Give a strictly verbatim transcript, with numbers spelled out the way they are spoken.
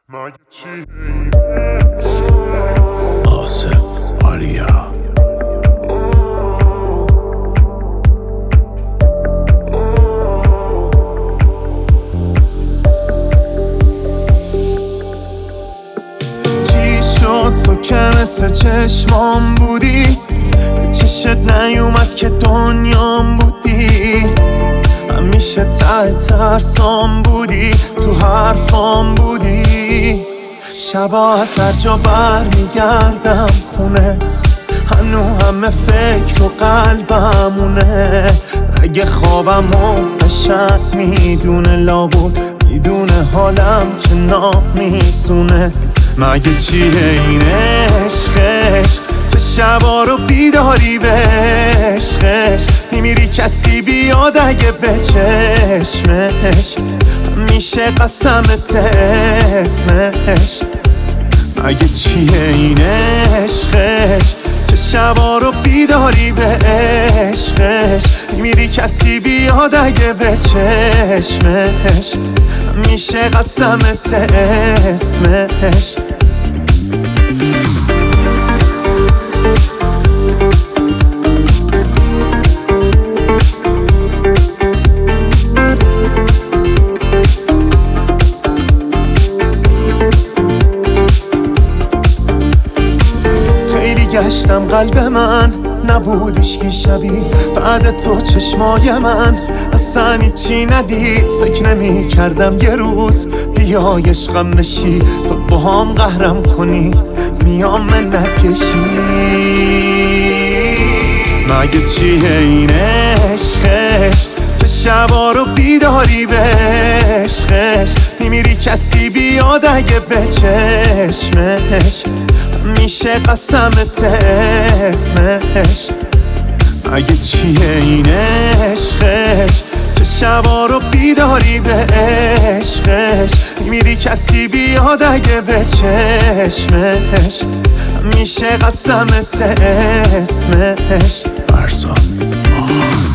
مگه چی آصف آریا چی شد تو که مثل چشمام بودی، به چشت نیومد که دنیام بودی، همیشه ته ترسام بودی، تو حرفام بودی. شبا از هر جا بر میگردم خونه، هنو همه فکر و قلبمونه. رگ خوابم و قشنگ میدونه، لابود میدونه حالم که نامیسونه. مگه چیه این عشقش که شبا رو بیداری به عشقش میمیری کسی بیاد اگه به چشمش میشه قسمت اسمش. مگه چیه این عشقش که شبا رو بیداری به عشقش میمیری کسی بیاد اگه به چشمش میشه قسمت اسمش. گشتم قلب من نبودش که شبیه بعد تو چشمای من اصلا چی ندید. فکر نمی کردم یه روز بیای عشقم بشی، تو با هم قهرم کنی میام منت کشی. مگه چیه این عشقش که شبا رو بیداری به عشقش میمیری کسی بیاد اگه به چشمش میشه قسمت اسمش. مگه چیه این عشقش که شبا رو بیداری به عشقش میمیری کسی بیاد اگه به چشمش میشه قسمت اسمش. فرزاد